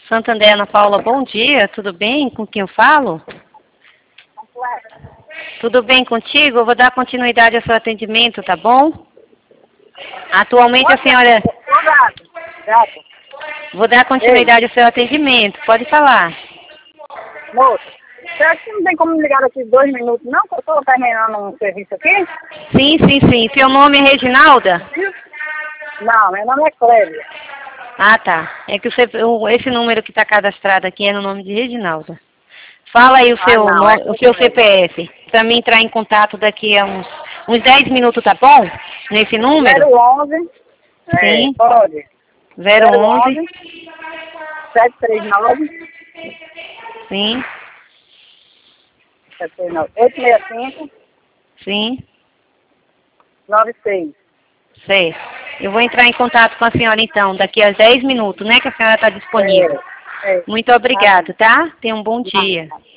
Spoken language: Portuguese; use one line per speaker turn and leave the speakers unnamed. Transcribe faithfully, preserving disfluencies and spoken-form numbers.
Santander, Ana Paula, bom dia, tudo bem? Com quem eu falo? Tudo bem contigo? Eu vou dar continuidade ao seu atendimento, tá bom? Atualmente a senhora... Vou dar continuidade ao seu atendimento, pode falar.
Moça, será que não tem como me ligar daqui dois minutos, não? Que eu estou terminando um serviço aqui?
Sim, sim, sim. Seu nome é Reginalda?
Não, meu nome é Clélia.
Ah, tá. É que o seu- o- esse número que está cadastrado aqui é no nome de Reginalda. Fala aí o
Ah,
seu,
não,
no-
é
o seu
Clélia.
C P F, para mim entrar em contato daqui a uns, uns dez minutos, tá bom? Nesse número?
zero onze,
Sim.
é, pode.
zero onze.
sete três nove,
Sim,
sete três nove, oito seis cinco,
sim.
nove seis.
Certo. Eu vou entrar em contato com a senhora então, daqui a dez minutos, né, que a senhora está disponível.
É, é.
Muito obrigada, tá? Tenha um bom dia.